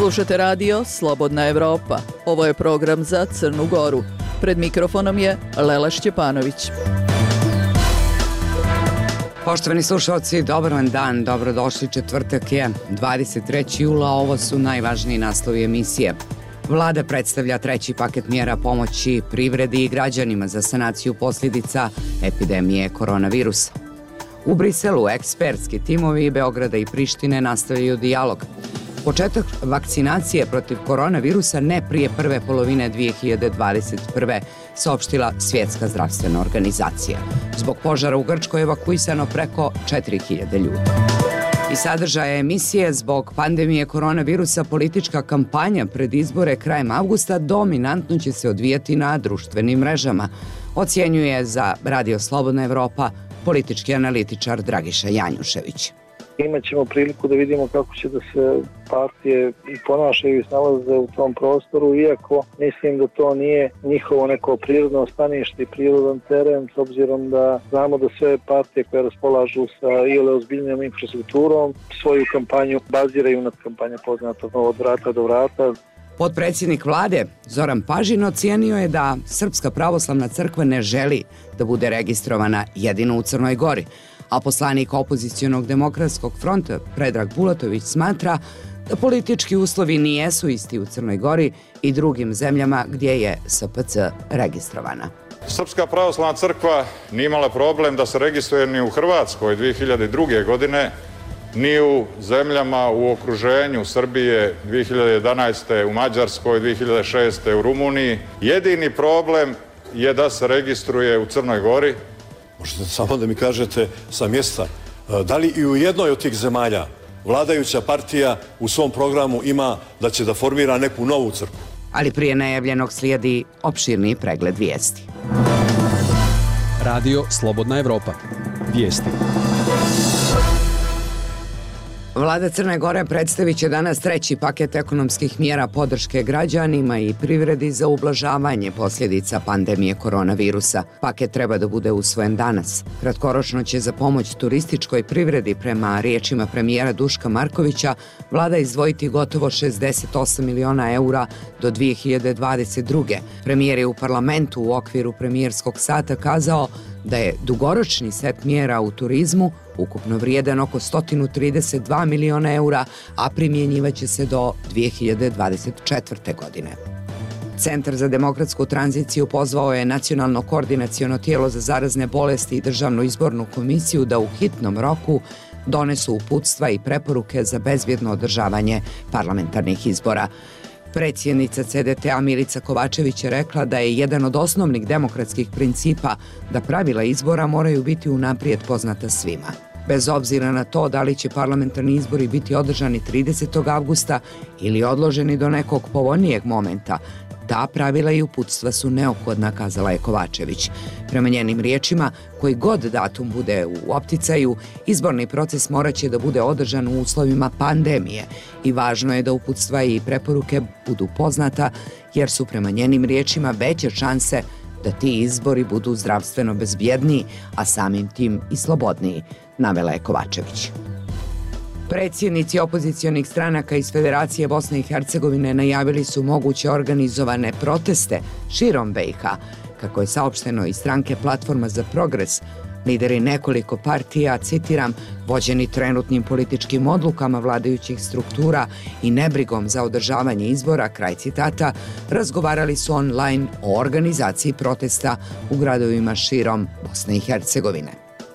Slušate radio Slobodna Evropa. Ovo je program za Crnu Goru. Pred mikrofonom je Lela Šćepanović. Poštovani slušalci, dobar vam dan, dobrodošli. Četvrtak je 23. jula, ovo su najvažniji naslovi emisije. Vlada predstavlja treći paket mjera pomoći privredi i građanima za sanaciju posljedica epidemije koronavirusa. U Briselu ekspertski timovi Beograda i Prištine nastavljaju dijalog. Početak vakcinacije protiv koronavirusa ne prije prve polovine 2021. saopštila Svjetska zdravstvena organizacija. Zbog požara u Grčkoj evakuisano preko 4000 ljudi. I sadržaja emisije: zbog pandemije koronavirusa politička kampanja pred izbore krajem avgusta dominantno će se odvijati na društvenim mrežama, ocjenjuje za Radio Slobodna Evropa politički analitičar Dragiša Janjušević. Imaćemo priliku da vidimo kako će da se partije i ponašaju i snalaze u tom prostoru, iako mislim da to nije njihovo neko prirodno stanište i prirodan teren, s obzirom da znamo da sve partije koje raspolažu sa iole ozbiljnom infrastrukturom svoju kampanju baziraju nad kampanju poznata od vrata do vrata. Potpredsjednik vlade Zoran Pažin ocijenio je da Srpska pravoslavna crkva ne želi da bude registrovana jedino u Crnoj Gori, a poslanik opozicionog demokratskog fronta Predrag Bulatović smatra da politički uslovi nijesu isti u Crnoj Gori i drugim zemljama gdje je SPC registrovana. Srpska pravoslavna crkva nije imala problem da se registruje ni u Hrvatskoj 2002. godine, ni u zemljama u okruženju Srbije 2011. u Mađarskoj, 2006. u Rumuniji. Jedini problem je da se registruje u Crnoj Gori. Možete samo da mi kažete sa mjesta, da li i u jednoj od tih zemalja vladajuća partija u svom programu ima da će da formira neku novu crkvu? Ali prije najavljenog slijedi opširni pregled vijesti. Radio Slobodna Evropa. Vijesti. Vlada Crne Gore predstavit će danas treći paket ekonomskih mjera podrške građanima i privredi za ublažavanje posljedica pandemije koronavirusa. Paket treba da bude usvojen danas. Kratkoročno će za pomoć turističkoj privredi, prema riječima premijera Duška Markovića, vlada izdvojiti gotovo 68 miliona eura do 2022. Premijer je u parlamentu u okviru premijerskog sata kazao da je dugoročni set mjera u turizmu ukupno vrijedan oko 132 miliona eura, a primjenjivaće se do 2024. godine. Centar za demokratsku tranziciju pozvao je Nacionalno koordinaciono tijelo za zarazne bolesti i Državnu izbornu komisiju da u hitnom roku donesu uputstva i preporuke za bezbjedno održavanje parlamentarnih izbora. Predsjednica CDT-a Milica Kovačević je rekla da je jedan od osnovnih demokratskih principa da pravila izbora moraju biti unaprijed poznata svima. Bez obzira na to da li će parlamentarni izbori biti održani 30. avgusta ili odloženi do nekog povoljnijeg momenta, ta pravila i uputstva su neophodna, kazala je Kovačević. Prema njenim riječima, koji god datum bude u opticaju, izborni proces moraće da bude održan u uslovima pandemije i važno je da uputstva i preporuke budu poznata, jer su prema njenim riječima veće šanse da ti izbori budu zdravstveno bezbjedniji, a samim tim i slobodniji, navela je Kovačević. Predsjednici opozicionih stranaka iz Federacije Bosne i Hercegovine najavili su moguće organizovane proteste širom BiH. Kako je saopšteno iz stranke Platforma za progres, lideri nekoliko partija, citiram, vođeni trenutnim političkim odlukama vladajućih struktura i nebrigom za održavanje izbora, kraj citata, razgovarali su online o organizaciji protesta u gradovima širom Bosne i Hercegovine.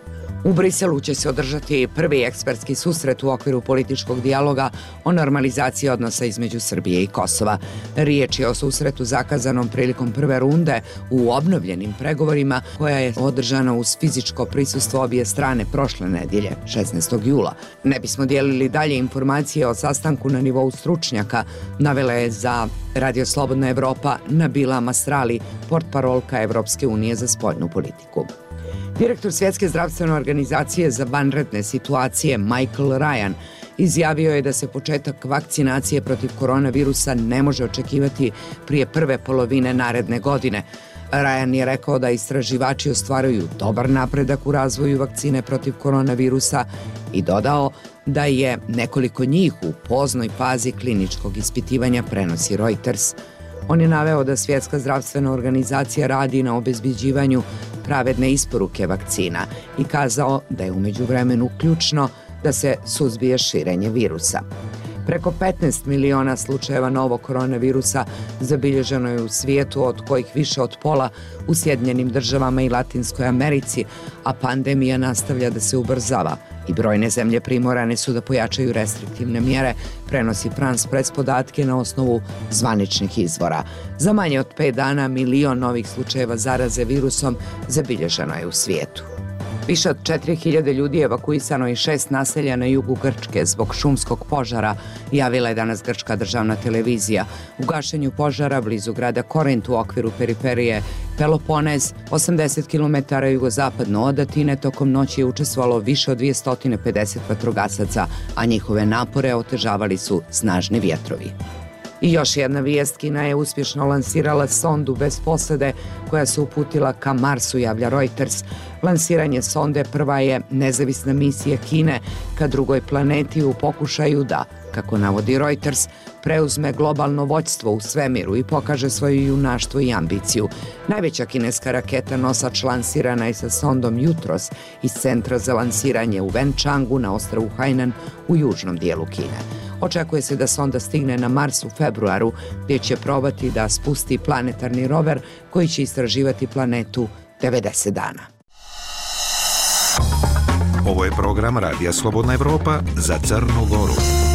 U Briselu će se održati prvi ekspertski susret u okviru političkog dijaloga o normalizaciji odnosa između Srbije i Kosova. Riječ je o susretu zakazanom prilikom prve runde u obnovljenim pregovorima, koja je održana uz fizičko prisustvo obje strane prošle nedjelje, 16. jula. Ne bismo dijelili dalje informacije o sastanku na nivou stručnjaka, navela je za Radio Slobodna Evropa Nabila Mastrali, portparolka Evropske unije za spoljnu politiku. Direktor Svjetske zdravstvene organizacije za vanredne situacije Michael Ryan izjavio je da se početak vakcinacije protiv koronavirusa ne može očekivati prije prve polovine naredne godine. Ryan je rekao da istraživači ostvaruju dobar napredak u razvoju vakcine protiv koronavirusa i dodao da je nekoliko njih u poznoj fazi kliničkog ispitivanja, prenosi Reuters. On je naveo da Svjetska zdravstvena organizacija radi na obezbeđivanju pravedne isporuke vakcina i kazao da je u međuvremenu ključno da se suzbije širenje virusa. Preko 15 miliona slučajeva novog koronavirusa zabilježeno je u svijetu, od kojih više od pola u Sjedinjenim državama i Latinskoj Americi, a pandemija nastavlja da se ubrzava i brojne zemlje primorane su da pojačaju restriktivne mjere, prenosi France Press podatke na osnovu zvaničnih izvora. Za manje od 5 dana milion novih slučajeva zaraze virusom zabilježeno je u svijetu. Više od 4000 ljudi je evakuisano iz 6 naselja na jugu Grčke zbog šumskog požara, javila je danas grčka državna televizija. U gašenju požara blizu grada Korint u okviru periferije Peloponez, 80 km jugozapadno od Atine, tokom noći je učestvovalo više od 250 vatrogasaca, a njihove napore otežavali su snažni vjetrovi. I još jedna vijest, Kina je uspješno lansirala sondu bez posade koja se uputila ka Marsu, javlja Reuters. Lansiranje sonde prva je nezavisna misija Kine ka drugoj planeti u pokušaju da, kako navodi Reuters, preuzme globalno vođstvo u svemiru i pokaže svoje junaštvo i ambiciju. Najveća kineska raketa nosač lansirana je sa sondom jutros iz centra za lansiranje u Wenchangу na ostrvu Hainan u južnom dijelu Kine. Očekuje se da sonda stigne na Mars u februaru, gdje će probati da spusti planetarni rover koji će istraživati planetu 90 dana. Ovo je program Radija Slobodna Evropa za Crnu Goru.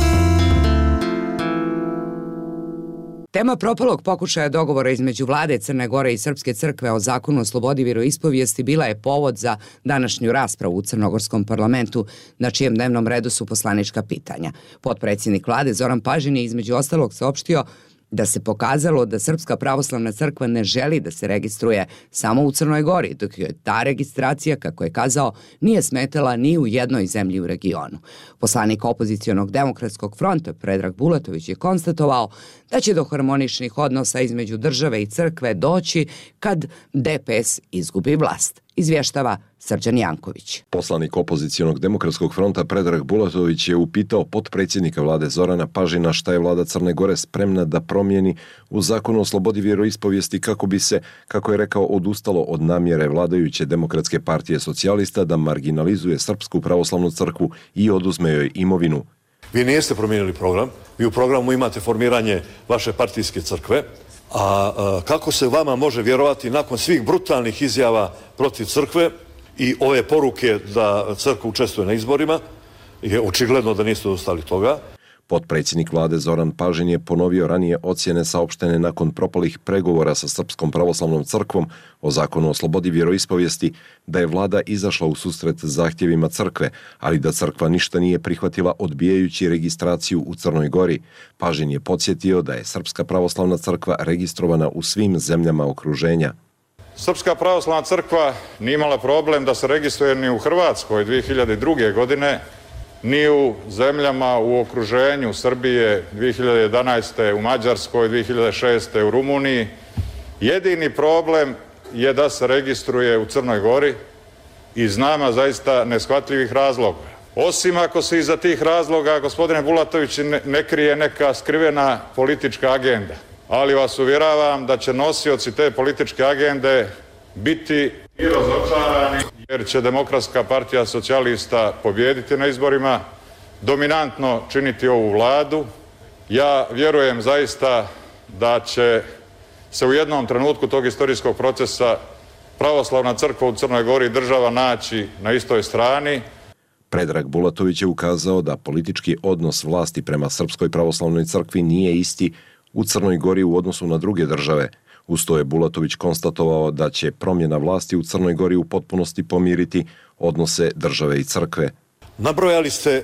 Tema propalog pokušaja dogovora između vlade Crne Gore i Srpske crkve o zakonu o slobodi vjeroispovijesti bila je povod za današnju raspravu u crnogorskom parlamentu, na čijem dnevnom redu su poslanička pitanja. Potpredsjednik vlade Zoran Pažin je između ostalog saopštio da se pokazalo da Srpska pravoslavna crkva ne želi da se registruje samo u Crnoj Gori, dok je ta registracija, kako je kazao, nije smetala ni u jednoj zemlji u regionu. Poslanik opozicionog demokratskog fronta Predrag Bulatović je konstatovao da će do harmoničnih odnosa između države i crkve doći kad DPS izgubi vlast. Izvještava Srđan Janković. Poslanik opozicionog demokratskog fronta Predrag Bulatović je upitao potpredsjednika vlade Zorana Pažina šta je vlada Crne Gore spremna da promijeni u zakonu o slobodi vjeroispovijesti kako bi se, kako je rekao, odustalo od namjere vladajuće Demokratske partije socijalista da marginalizuje Srpsku pravoslavnu crkvu i oduzme joj imovinu. Vi niste promijenili program, vi u programu imate formiranje vaše partijske crkve, a kako se vama može vjerovati nakon svih brutalnih izjava protiv crkve i ove poruke da crkva učestvuje na izborima, je očigledno da niste ostali toga. Potpredsjednik vlade Zoran Pažin je ponovio ranije ocjene saopštene nakon propalih pregovora sa Srpskom pravoslavnom crkvom o zakonu o slobodi vjeroispovijesti, da je vlada izašla u susret zahtjevima crkve, ali da crkva ništa nije prihvatila odbijajući registraciju u Crnoj Gori. Pažin je podsjetio da je Srpska pravoslavna crkva registrovana u svim zemljama okruženja. Srpska pravoslavna crkva nije imala problem da se registruje ni u Hrvatskoj 2002. godine, ni u zemljama u okruženju Srbije 2011. u Mađarskoj, 2006. u Rumuniji. Jedini problem je da se registruje u Crnoj Gori iz nama zaista neshvatljivih razloga. Osim ako se iza tih razloga, gospodine Bulatović, ne krije neka skrivena politička agenda. Ali vas uvjeravam da će nosioci te političke agende biti i razočarani, jer će Demokratska partija socijalista pobijediti na izborima, dominantno činiti ovu vladu. Ja vjerujem zaista da će se u jednom trenutku tog istorijskog procesa pravoslavna crkva u Crnoj Gori i država naći na istoj strani. Predrag Bulatović je ukazao da politički odnos vlasti prema Srpskoj pravoslavnoj crkvi nije isti u Crnoj Gori u odnosu na druge države. Uz to je Bulatović konstatovao da će promjena vlasti u Crnoj Gori u potpunosti pomiriti odnose države i crkve. Nabrojali ste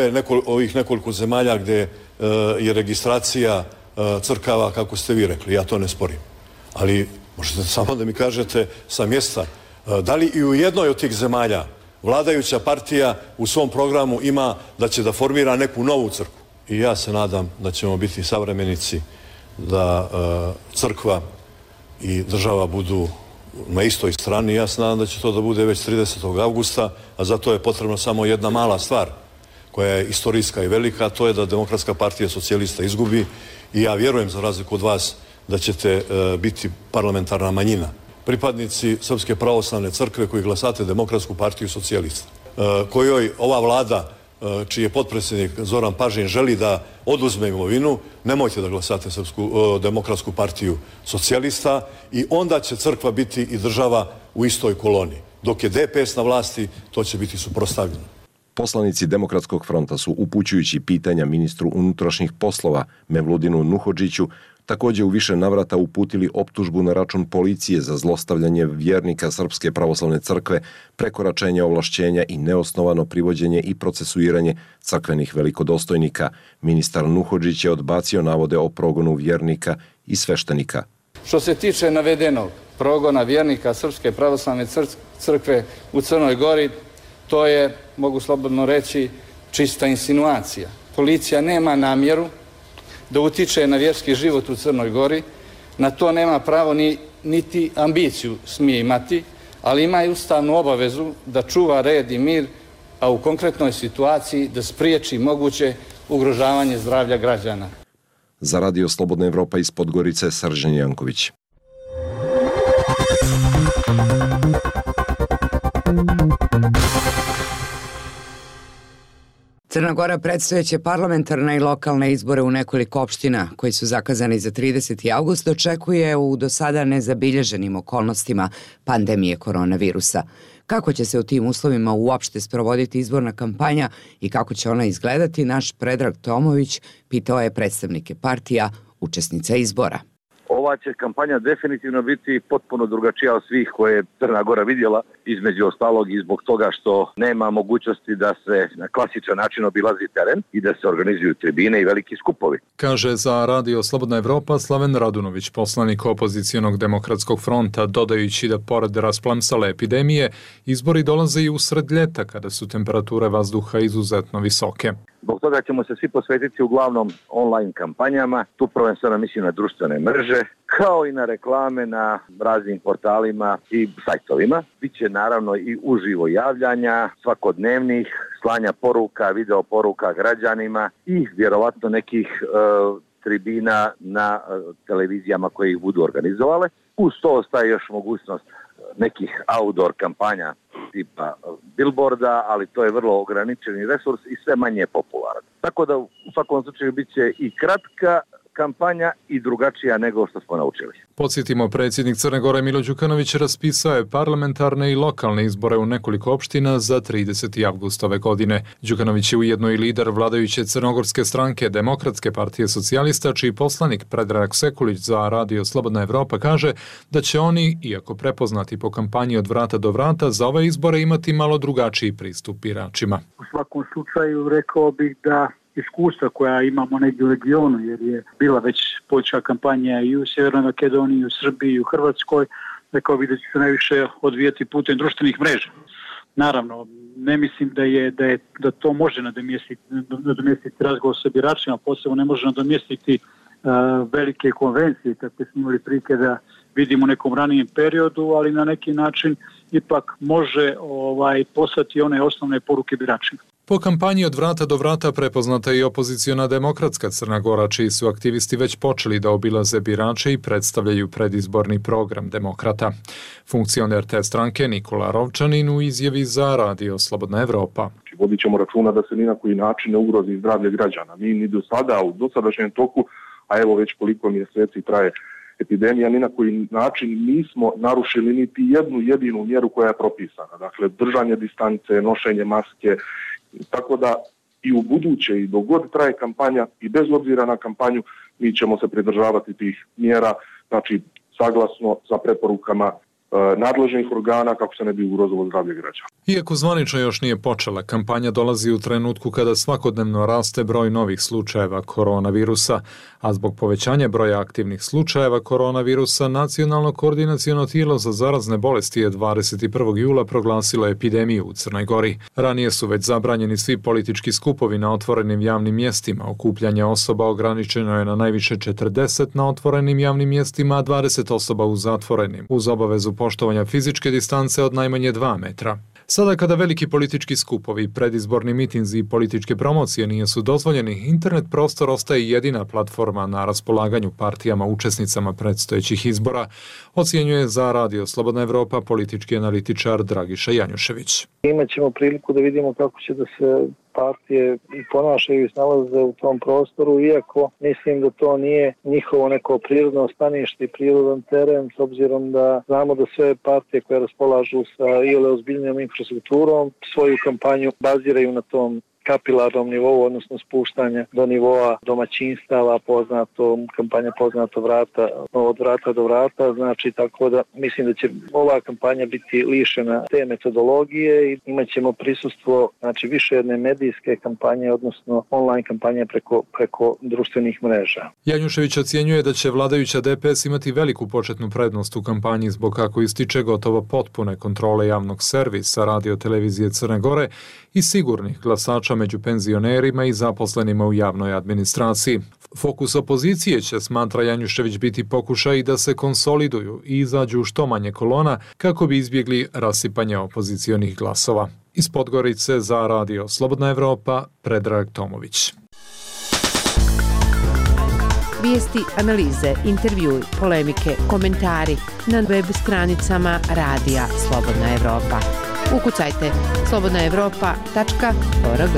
ovih nekoliko zemalja gdje je registracija crkava, kako ste vi rekli, ja to ne sporim. Ali možete samo da mi kažete sa mjesta, da li i u jednoj od tih zemalja vladajuća partija u svom programu ima da će da formira neku novu crkvu? I ja se nadam da ćemo biti savremenici, da crkva i država budu na istoj strani. Ja se nadam da će to da bude već 30. avgusta, a za to je potrebna samo jedna mala stvar koja je istorijska i velika, a to je da Demokratska partija socijalista izgubi i ja vjerujem, za razliku od vas, da ćete biti parlamentarna manjina. Pripadnici Srpske pravoslavne crkve koji glasate Demokratsku partiju socijalista, kojoj ova vlada, čiji je potpredsjednik Zoran Pažin, želi da oduzme imovinu, nemojte da glasate Demokratsku partiju socijalista i onda će crkva biti i država u istoj koloni. Dok je DPS na vlasti, to će biti suprotstavljeno. Poslanici Demokratskog fronta su, upućujući pitanja ministru unutrašnjih poslova Mevludinu Nuhodžiću, također u više navrata uputili optužbu na račun policije za zlostavljanje vjernika Srpske pravoslavne crkve, prekoračenje ovlašćenja i neosnovano privođenje i procesuiranje crkvenih velikodostojnika. Ministar Nuhodžić je odbacio navode o progonu vjernika i sveštenika. Što se tiče navedenog progona vjernika Srpske pravoslavne crkve u Crnoj Gori, to je, mogu slobodno reći, čista insinuacija. Policija nema namjeru da utiče na vjerski život u Crnoj Gori, na to nema pravo niti ambiciju smije imati, ali ima i ustavnu obavezu da čuva red i mir, a u konkretnoj situaciji da spriječi moguće ugrožavanje zdravlja građana. Za Radio Slobodna Evropa iz Podgorice, Srđan Janković. Crna Gora predstojeće parlamentarne i lokalne izbore u nekoliko opština koji su zakazani za 30. avgust očekuje u do sada nezabilježenim okolnostima pandemije koronavirusa. Kako će se u tim uslovima uopšte sprovoditi izborna kampanja i kako će ona izgledati, naš Predrag Tomović pitao je predstavnike partija, učesnica izbora. Ova će kampanja definitivno biti potpuno drugačija od svih koje je Crna Gora vidjela, između ostalog i zbog toga što nema mogućnosti da se na klasičan način obilazi teren i da se organizuju tribine i veliki skupovi. Kaže za Radio Slobodna Evropa Slaven Radunović, poslanik opozicionog Demokratskog fronta, dodajući da pored rasplamsale epidemije, izbori dolaze i usred ljeta kada su temperature vazduha izuzetno visoke. Zbog toga ćemo se svi posvetiti uglavnom online kampanjama, tu prvenstveno mislim na društvene mreže, kao i na reklame na raznim portalima i sajtovima. Biće naravno i uživo javljanja, svakodnevnih, slanja poruka, video poruka građanima i vjerovatno nekih tribina na televizijama koje ih budu organizovale. Uz to ostaje još mogućnost nekih outdoor kampanja tipa billboarda, ali to je vrlo ograničeni resurs i sve manje popularan. Tako da u svakom slučaju bit će i kratka kampanja i drugačija nego što smo naučili. Podsjetimo, predsjednik Crne Gore Milo Đukanović raspisao je parlamentarne i lokalne izbore u nekoliko opština za 30. avgust ove godine. Đukanović je ujedno i lider vladajuće crnogorske stranke Demokratske partije socijalista, čiji poslanik Predrag Sekulić za Radio Slobodna Evropa kaže da će oni, iako prepoznati po kampanji od vrata do vrata, za ove izbore imati malo drugačiji pristup biračima. U svakom slučaju rekao bih da iskustva koja imamo negdje u regionu, jer je bila već počela kampanja i u Sjevernoj Makedoniji, i u Srbiji, i u Hrvatskoj, rekao bih da će se najviše odvijati putem društvenih mreža. Naravno, ne mislim da to može nadomjestiti razgovor sa biračima, posebno ne može nadomjestiti velike konvencije, kakve smo imali prilike da vidimo u nekom ranijem periodu, ali na neki način ipak može poslati one osnovne poruke biračima. Po kampanji od vrata do vrata prepoznata je i opoziciona Demokratska Crna Gora, čiji su aktivisti već počeli da obilaze birače i predstavljaju predizborni program Demokrata. Funkcioner te stranke Nikola Rovčanin u izjavi za Radio Slobodna Evropa. Vodit ćemo računa da se ni na koji način ne ugrozi zdravlje građana. Mi ni do sada u dosadašnjem toku, a evo već koliko mjeseci traje epidemija, ni na koji način nismo narušili niti jednu jedinu mjeru koja je propisana. Dakle, držanje distance, nošenje maske, tako da i u buduće i dok god traje kampanja i bez obzira na kampanju mi ćemo se pridržavati tih mjera, znači saglasno sa preporukama nadležnih organa kako se ne bi ugrozilo zdravlje građana. Iako zvanično još nije počela, kampanja dolazi u trenutku kada svakodnevno raste broj novih slučajeva koronavirusa, a zbog povećanja broja aktivnih slučajeva koronavirusa, Nacionalno koordinaciono tijelo za zarazne bolesti je 21. jula proglasilo epidemiju u Crnoj Gori. Ranije su već zabranjeni svi politički skupovi na otvorenim javnim mjestima, okupljanje osoba ograničeno je na najviše 40 na otvorenim javnim mjestima, a 20 osoba u zatvorenim, uz obavezu poštovanja fizičke distance od najmanje 2 metra. Sada kada veliki politički skupovi, predizborni mitinzi i političke promocije nisu dozvoljeni, internet prostor ostaje jedina platforma na raspolaganju partijama učesnicama predstojećih izbora, ocjenjuje za Radio Slobodna Evropa politički analitičar Dragiša Janjušević. Imaćemo priliku da vidimo kako će da se partije i ponašaju i snalaze u tom prostoru, iako mislim da to nije njihovo neko prirodno stanište i prirodan teren, s obzirom da znamo da sve partije koje raspolažu sa iole ozbiljnijom infrastrukturom svoju kampanju baziraju na tom kapilarnom nivou, odnosno spuštanja do nivoa domaćinstava, kampanja poznato od vrata do vrata, znači tako da mislim da će ova kampanja biti lišena te metodologije i imat ćemo prisustvo više jedne medijske kampanje, odnosno online kampanje preko društvenih mreža. Janjušević ocjenjuje da će vladajuća DPS imati veliku početnu prednost u kampanji zbog, kako ističe, gotovo potpune kontrole javnog servisa Radio-televizije Crne Gore i sigurnih glasača među penzionerima i zaposlenima u javnoj administraciji. Fokus opozicije će, smatra Janjušević, biti pokušaj da se konsoliduju i izađu što manje kolona kako bi izbjegli rasipanje opozicionih glasova. Iz Podgorice za Radio Slobodna Evropa, Predrag Tomović. Vijesti, analize, intervjui, polemike, komentari na web stranicama Radija Slobodna Evropa. Ukucajte slobodnaevropa.org.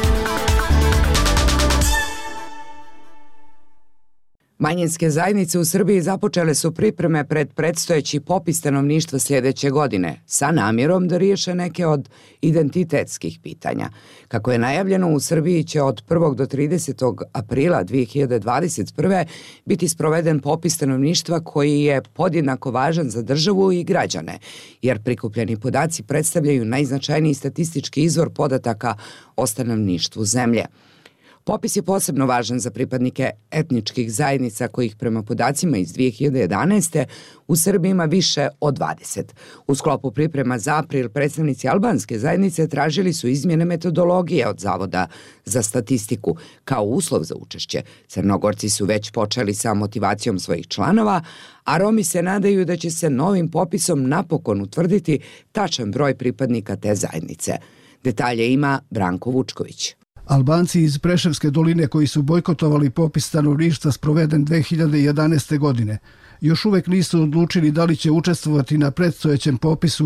Manjinske zajednice u Srbiji započele su pripreme pred predstojeći popis stanovništva sljedeće godine, sa namjerom da riješe neke od identitetskih pitanja. Kako je najavljeno, u Srbiji će od 1. do 30. aprila 2021. biti sproveden popis stanovništva koji je podjednako važan za državu i građane, jer prikupljeni podaci predstavljaju najznačajniji statistički izvor podataka o stanovništvu zemlje. Popis je posebno važan za pripadnike etničkih zajednica kojih prema podacima iz 2011. u Srbiji ima više od 20. U sklopu priprema za april predstavnici albanske zajednice tražili su izmjene metodologije od Zavoda za statistiku kao uslov za učešće. Crnogorci su već počeli sa motivacijom svojih članova, a Romi se nadaju da će se novim popisom napokon utvrditi tačan broj pripadnika te zajednice. Detalje ima Branko Vučković. Albanci iz Preševske doline koji su bojkotovali popis stanovništva sproveden 2011. godine još uvijek nisu odlučili da li će učestvovati na predstojećem popisu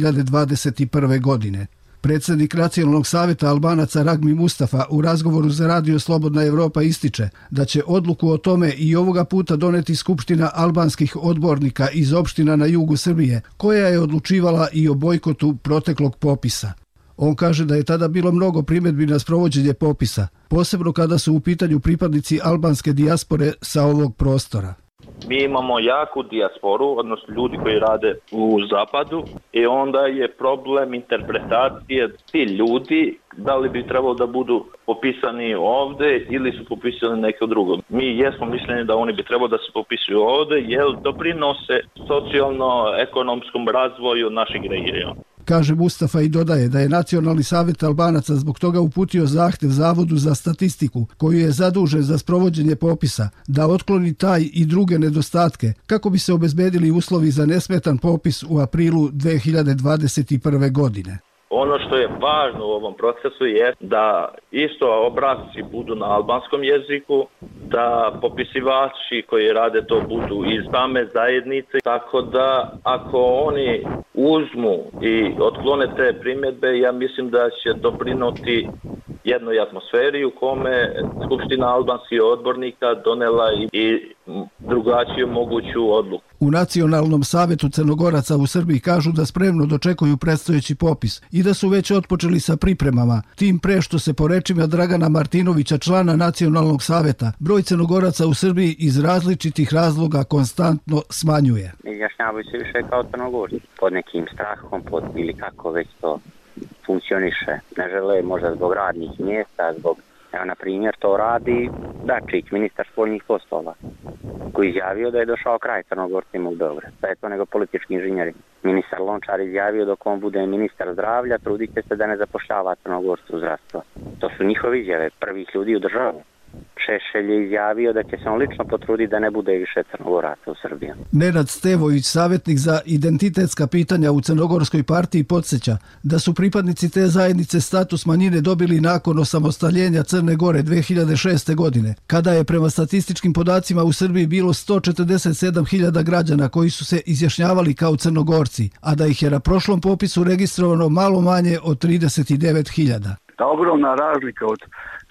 2021. godine. Predsjednik Nacionalnog savjeta Albanaca Ragmi Mustafa u razgovoru za Radio Slobodna Evropa ističe da će odluku o tome i ovoga puta doneti Skupština albanskih odbornika iz opština na jugu Srbije, koja je odlučivala i o bojkotu proteklog popisa. On kaže da je tada bilo mnogo primjedbi na sprovođenje popisa, posebno kada su u pitanju pripadnici albanske dijaspore sa ovog prostora. Mi imamo jaku dijasporu, odnosno ljudi koji rade u zapadu, i onda je problem interpretacije ti ljudi, da li bi trebalo da budu popisani ovdje ili su popisani neko drugo. Mi jesmo mišljeni da oni bi trebalo da se popisuju ovdje, jer doprinose socijalno-ekonomskom razvoju našeg regiona. Kaže Mustafa i dodaje da je Nacionalni savjet Albanaca zbog toga uputio zahtjev Zavodu za statistiku, koji je zadužen za sprovođenje popisa, da otkloni taj i druge nedostatke kako bi se obezbedili uslovi za nesmetan popis u aprilu 2021. godine. Ono što je važno u ovom procesu je da isto obrasci budu na albanskom jeziku, da popisivači koji rade to budu iz same zajednice, tako da ako oni uzmu i otklone te primjedbe, ja mislim da će doprinoti jednoj atmosferi u kome Skupština albanskih odbornika donela i drugačiju moguću odluku. U Nacionalnom savetu Crnogoraca u Srbiji kažu da spremno dočekuju predstojeći popis i da su već otpočeli sa pripremama, tim pre što se po rečima Dragana Martinovića, člana Nacionalnog saveta, broj Crnogoraca u Srbiji iz različitih razloga konstantno smanjuje. Izjašnjavaju se više kao Crnogorci, pod nekim strahom, ili kako već to funkcioniše. Ne žele možda zbog radnih mjesta, zbog, evo na primjer to radi Dačić, ministar spoljnih poslova, koji izjavio da je došao kraj Crnogorcima u Beograd. Da je to nego politički inženjeri. Ministar Lončar izjavio dok on bude ministar zdravlja, trudit će se da ne zapošljava Crnogorcu u zdravstvo. To su njihove izjave, prvih ljudi u državu. Šešelj je izjavio da će se on lično potruditi da ne bude više Crnogoraca u Srbiji. Nenad Stevović, savjetnik za identitetska pitanja u Crnogorskoj partiji, podsjeća da su pripadnici te zajednice status manjine dobili nakon osamostaljenja Crne Gore 2006. godine, kada je prema statističkim podacima u Srbiji bilo 147.000 građana koji su se izjašnjavali kao Crnogorci, a da ih je na prošlom popisu registrovano malo manje od 39.000. Ta ogromna razlika od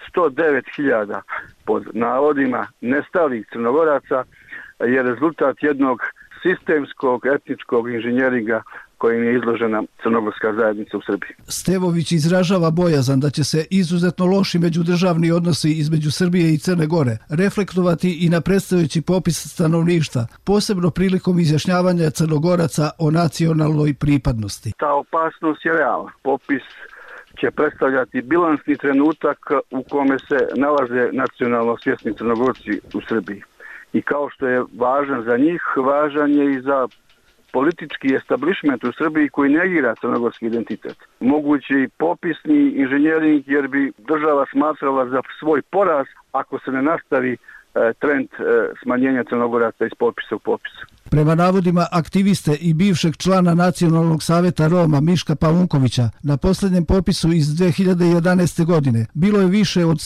109.000 pod navodima nestalih Crnogoraca je rezultat jednog sistemskog etničkog inženjeringa kojim je izložena crnogorska zajednica u Srbiji. Stevović izražava bojazan da će se izuzetno loši međudržavni odnosi između Srbije i Crne Gore reflektovati i na predstojeći popis stanovništva, posebno prilikom izjašnjavanja Crnogoraca o nacionalnoj pripadnosti. Ta opasnost je realna. Popis će predstavljati bilansni trenutak u kome se nalaze nacionalno svjesni Crnogorci u Srbiji. I kao što je važan za njih, važan je i za politički establishment u Srbiji koji negira crnogorski identitet. Moguće i popisni inženjering jer bi država smatrala za svoj poraz ako se ne nastavi trend smanjenja Crnogoraca iz popisa u popis. Prema navodima aktiviste i bivšeg člana Nacionalnog saveta Roma Miška Palunkovića, na posljednjem popisu iz 2011. godine bilo je više od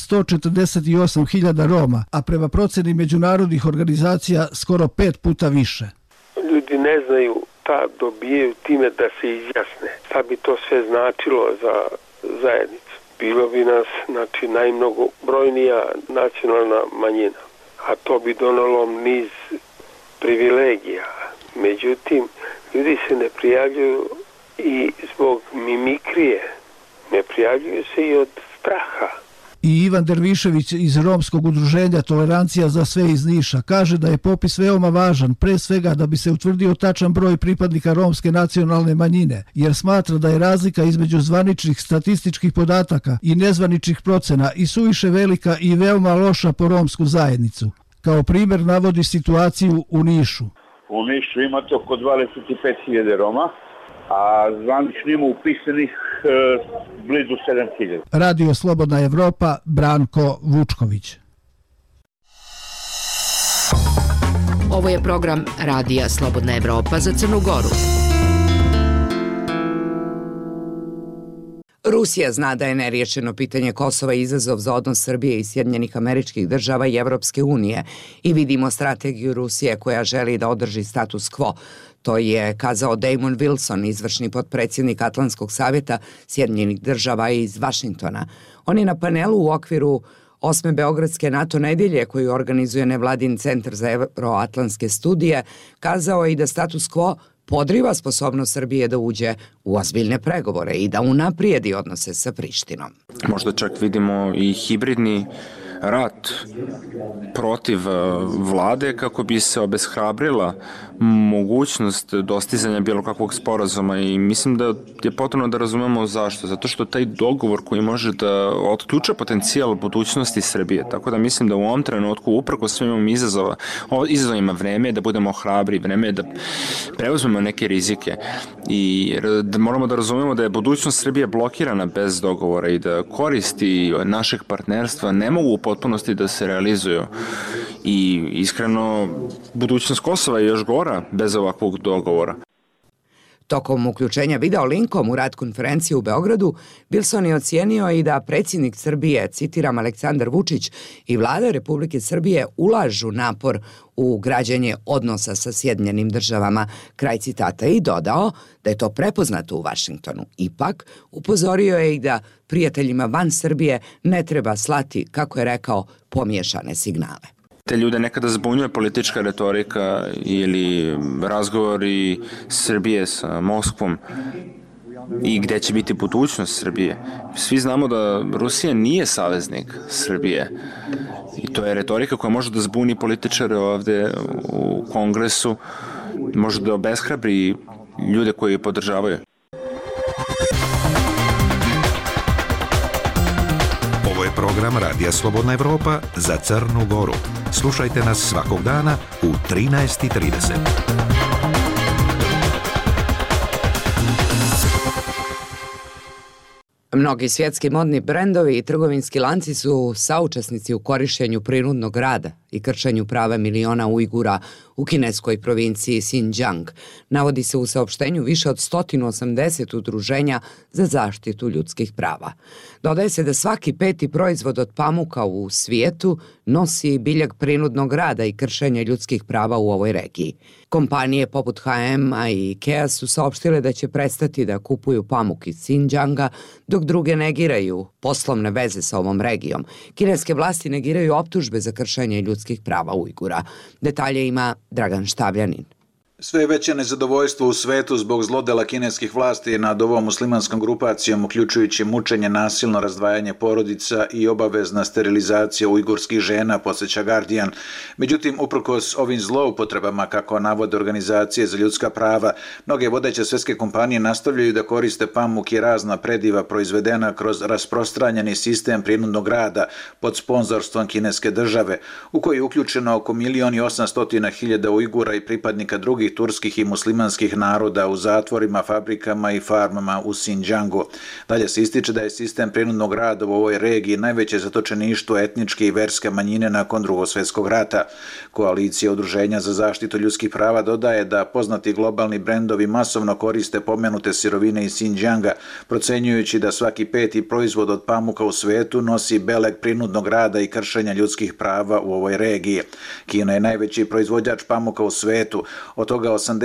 148.000 Roma, a prema proceni međunarodnih organizacija skoro 5 puta više. Ljudi ne znaju šta dobijaju time da se izjasne. Šta bi to sve značilo za zajednicu? Bilo bi nas, najmnogobrojnija nacionalna manjina, a to bi donalo niz privilegija. Međutim, ljudi se ne prijavljuju i zbog mimikrije, ne prijavljuju se i od straha. I Ivan Dervišević iz Romskog udruženja Tolerancija za sve iz Niša kaže da je popis veoma važan, pre svega da bi se utvrdio tačan broj pripadnika romske nacionalne manjine, jer smatra da je razlika između zvaničnih statističkih podataka i nezvaničnih procena i suviše velika i veoma loša po romsku zajednicu. Kao primjer navodi situaciju u Nišu. U Nišu imate oko 25.000 Roma, a zvanično ima upisanih blizu 7.000. Radio Slobodna Evropa, Branko Vučković. Ovo je program Radija Slobodna Evropa za Crnu Goru. Rusija zna da je neriješeno pitanje Kosova izazov za odnos Srbije i Sjedinjenih Američkih Država i Evropske unije i vidimo strategiju Rusije koja želi da održi status quo. To je kazao Damon Wilson, izvršni potpredsjednik Atlantskog savjeta Sjedinjenih Država iz Vašingtona. On je na panelu u okviru 8. Beogradske NATO nedjelje koju organizuje nevladin centar za euroatlantske studije kazao i da status quo podriva sposobnost Srbije da uđe u ozbiljne pregovore i da unaprijedi odnose sa Prištinom. Možda čak vidimo i hibridni rat protiv vlade kako bi se obeshrabrila mogućnost dostizanja bilo kakvog sporazuma i mislim da je potrebno da razumemo zašto. Zato što taj dogovor koji može da otključa potencijal budućnosti Srbije. Tako da mislim da u ovom trenutku uprko svim izazovima vreme je da budemo hrabri, vreme je da preuzmemo neke rizike i da moramo da razumemo da je budućnost Srbije blokirana bez dogovora i da koristi našeg partnerstva ne mogu u potpunosti da se realizuju. I iskreno, budućnost Kosova je još gora bez ovakvog dogovora. Tokom uključenja video linkom u rad konferencije u Beogradu, Wilson je ocijenio i da predsjednik Srbije, citiram, Aleksandar Vučić i vlada Republike Srbije ulažu napor u građenje odnosa sa Sjedinjenim Državama, kraj citata, i dodao da je to prepoznato u Vašingtonu. Ipak, upozorio je i da prijateljima van Srbije ne treba slati, kako je rekao, pomiješane signale. te ljude nekada zbunjuje politička retorika ili razgovori Srbije sa Moskvom i gde će biti budućnost Srbije. Svi znamo da Rusija nije saveznik Srbije i to je retorika koja može da zbuni političare ovde u Kongresu, može da obeshrabri ljude koji je podržavaju. Ovo je program Radija Slobodna Evropa za Crnu Goru. Slušajte nas svakog dana u 13:30. Mnogi svjetski modni brendovi i trgovinski lanci su saučesnici u korišćenju prinudnog rada i kršenju prava miliona Ujgura u kineskoj provinciji Xinjiang. Navodi se u saopštenju više od 180 udruženja za zaštitu ljudskih prava. Dodaje se da svaki 5. proizvod od pamuka u svijetu nosi biljeg prinudnog rada i kršenja ljudskih prava u ovoj regiji. Kompanije poput H&M-a i IKEA su saopštile da će prestati da kupuju pamuk iz Xinjianga, dok druge negiraju poslovne veze sa ovom regijom. Kineske vlasti negiraju optužbe za kršenje ljudskih prava Ujgura. Detalje ima Dragan Štavljanin. Sve veće nezadovoljstvo u svetu zbog zlodela kineskih vlasti nad ovom muslimanskom grupacijom, uključujući mučenje, nasilno razdvajanje porodica i obavezna sterilizacija ujgurskih žena, podsjeća Guardian. Međutim, uprkos ovim zloupotrebama, kako navode organizacije za ljudska prava, mnoge vodeće svjetske kompanije nastavljaju da koriste pamuk i razna prediva proizvedena kroz rasprostranjeni sistem prinudnog rada pod sponzorstvom kineske države, u koji je uključeno oko 1.800.000 Ujgura i pripadnika drugih turskih i muslimanskih naroda u zatvorima, fabrikama i farmama u Xinjiangu. Dalje se ističe da je sistem prinudnog rada u ovoj regiji najveće zatočeništvo etničke i verske manjine nakon Drugog svjetskog rata. Koalicija udruženja za zaštitu ljudskih prava dodaje da poznati globalni brendovi masovno koriste pomenute sirovine iz Xinjianga, procenjujući da svaki 5. proizvod od pamuka u svetu nosi beleg prinudnog rada i kršenja ljudskih prava u ovoj regiji. Kina je najveći proizvođač pamuka u svetu, od toga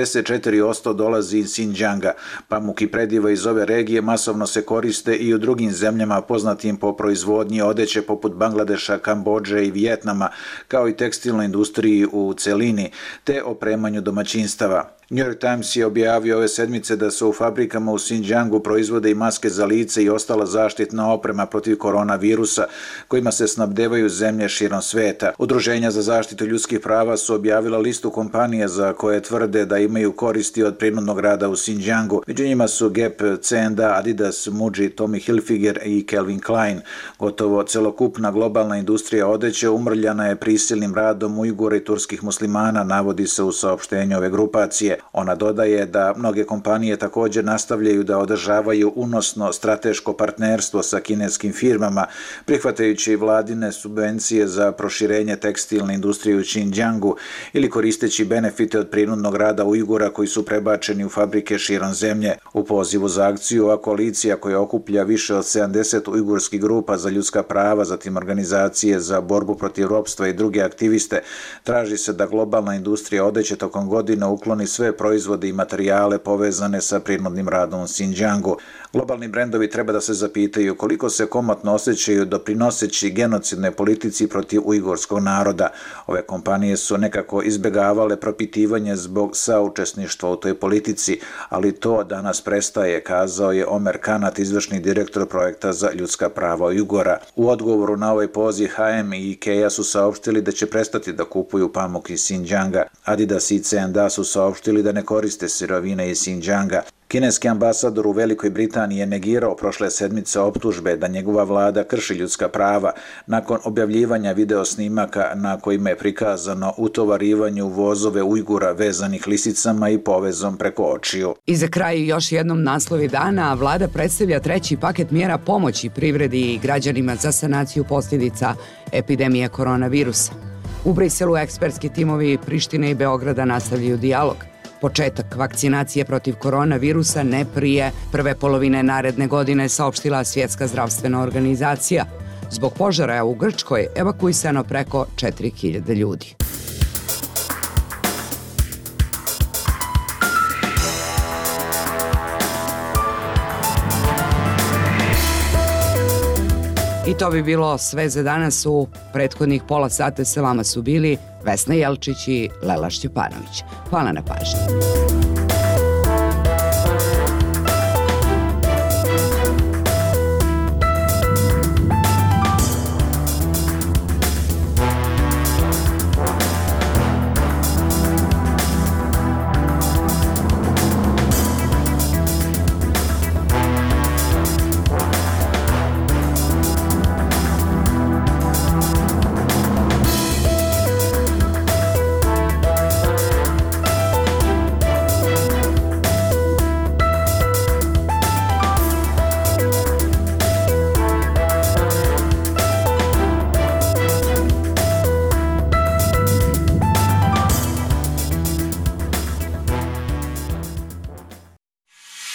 84% dolazi iz Xinjianga. Pamuk i prediva iz ove regije masovno se koriste i u drugim zemljama poznatim po proizvodnji odeće poput Bangladeša, Kambodže i Vijetnama, kao i tekstilnoj industriji u celini, te opremanju domaćinstava. New York Times je objavio ove sedmice da su u fabrikama u Xinjiangu proizvode i maske za lice i ostala zaštitna oprema protiv koronavirusa, kojima se snabdevaju zemlje širom sveta. Udruženja za zaštitu ljudskih prava su objavila listu kompanija za koje tvrde da imaju koristi od prinudnog rada u Xinjiangu. Među njima su Gap, C&A, Adidas, Muji, Tommy Hilfiger i Calvin Klein. Gotovo celokupna globalna industrija odeće umrljana je prisilnim radom Ujgura i turskih muslimana, navodi se u saopštenju ove grupacije. Ona dodaje da mnoge kompanije također nastavljaju da održavaju unosno strateško partnerstvo sa kineskim firmama, prihvatajući vladine subvencije za proširenje tekstilne industrije u Xinjiangu ili koristeći benefite od prinudnog rada Ujgura koji su prebačeni u fabrike širom zemlje. U pozivu za akciju ova koalicija koja okuplja više od 70 ujgurskih grupa za ljudska prava, zatim organizacije za borbu protiv ropstva i druge aktiviste, traži se da globalna industrija odeće tokom godina ukloni sve proizvode i materijale povezane sa prinudnim radom u Xinjiangu. Globalni brendovi treba da se zapitaju koliko se komotno osjećaju doprinoseći genocidnoj politici protiv ujgurskog naroda. Ove kompanije su nekako izbjegavale propitivanje zbog saučesništva u toj politici, ali to danas prestaje, kazao je Omer Kanat, izvršni direktor projekta za ljudska prava Ujgura. U odgovoru na ovaj poziv H&M i IKEA su saopštili da će prestati da kupuju pamuk iz Xinjianga. Adidas i C&A su saopštili da ne koriste sirovine iz Xinjianga. Kineski ambasador u Velikoj Britaniji je negirao prošle sedmice optužbe da njegova vlada krši ljudska prava nakon objavljivanja video snimaka na kojima je prikazano utovarivanje u vozove Ujgura vezanih lisicama i povezom preko očiju. I za kraj još jednom naslovi dana, vlada predstavlja 3. paket mjera pomoći privredi i građanima za sanaciju posljedica epidemije koronavirusa. U Briselu ekspertski timovi Prištine i Beograda nastavljaju dijalog. Početak vakcinacije protiv koronavirusa ne prije prve polovine naredne godine, saopštila Svjetska zdravstvena organizacija. Zbog požara u Grčkoj evakuisano preko 4.000 ljudi. I to bi bilo sve za danas. U prethodnih pola sata sa vama su bili Vesna Jelčić i Lela Šćepanović. Hvala na pažnji.